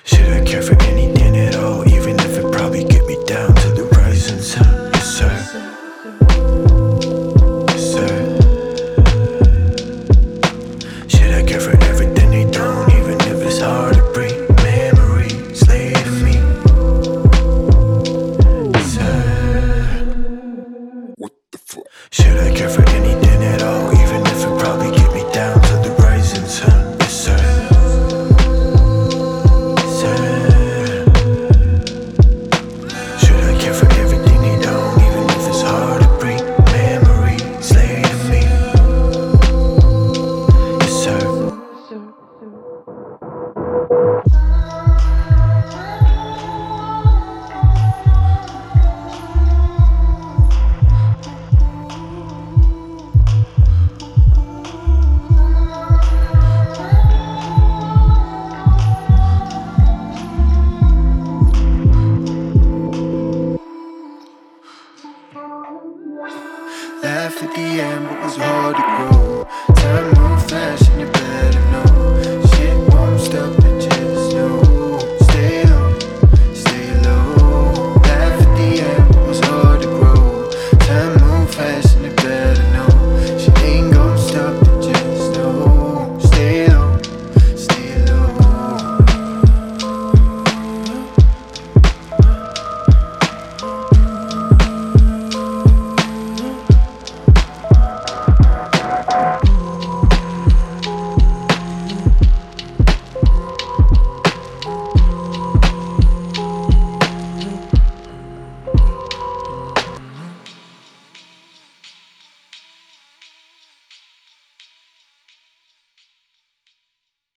Should I care for anything at all, even if it probably get me down to the rising sun? Yes, sir. Yes, sir. Should I care for everything they don't, even if it's hard to break? Memories lay to me. Yes, sir. What the fuck? Should I care for anything at all, even if it probably get me down to the rising sun? Yes, sir. Yes, sir. Should I care for everything they don't, even if it's hard to break? Memories lay to me. Yes, sir. Laughed at the end, but was hard to grow. Time moved fast and you better know. Shit won't stop, it just know. Stay low, stay low. Laughed at the end, but was hard to grow. Time moved fast